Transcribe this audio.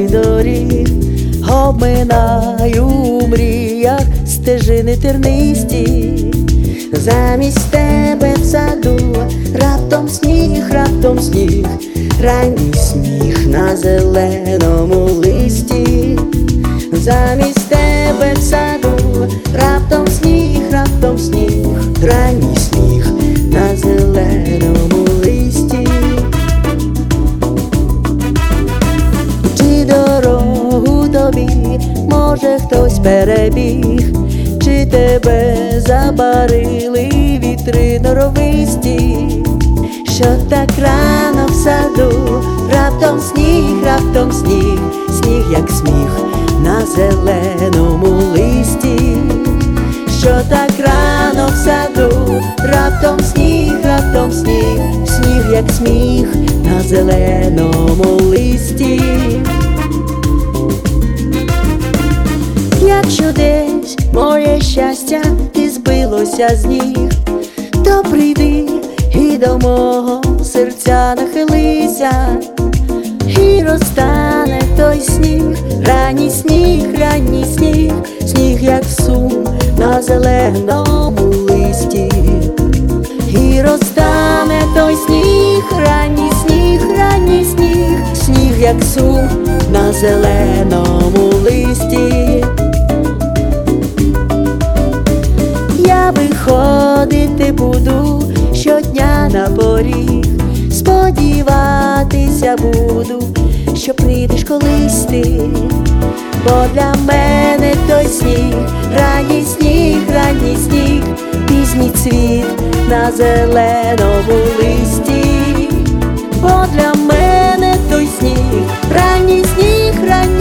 доріг, обминаю у мріях стежини тернисті. Замість тебе в саду раптом сніг, ранній сніг на зеленому листі. Замість тебе в саду раптом сніг, ранній сніг на зеленому листі. Чи дорогу тобі, може, хтось перебіг, чи тебе забарили вітри норовисті, що так рано в саду раптом сніг, сніг як сміх на зеленому листі, що так рано в саду раптом сніг, сніг як сміх на зеленому листі. Якщо десь моє щастя і збилося з ніг, то прийди і до мого серця нахилися, і розтане той сніг, ранній сніг, сніг як сум на зеленому листі. І розтане той сніг, ранній сніг, сніг як сум на зеленому листі. Я виходити буду щодня на поріг, сподіватися буду, що прийдеш колись ти, бо для мене той сніг, ранній сніг, пізній цвіт на зеленому листі. Бо для мене той сніг, ранній сніг,